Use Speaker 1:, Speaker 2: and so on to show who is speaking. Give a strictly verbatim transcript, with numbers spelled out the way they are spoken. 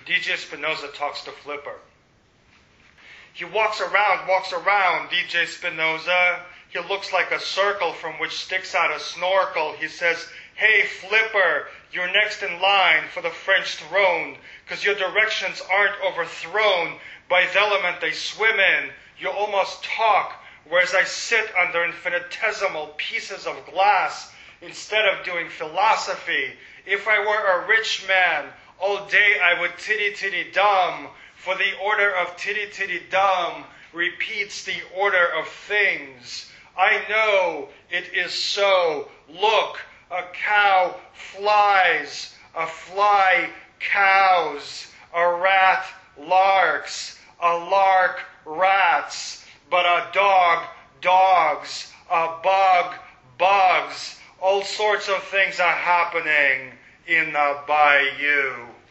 Speaker 1: D J Spinoza talks to Flipper. He walks around, walks around, D J Spinoza. He looks like a circle from which sticks out a snorkel. He says, "Hey, Flipper, you're next in line for the French throne, because your directions aren't overthrown by the element they swim in. You almost talk, whereas I sit under infinitesimal pieces of glass instead of doing philosophy. If I were a rich man, all day I would titty-titty-dum, for the order of titty-titty-dum repeats the order of things. I know it is so. Look, a cow flies, a fly cows, a rat larks, a lark rats, but a dog dogs, a bug bugs. All sorts of things are happening in the bayou."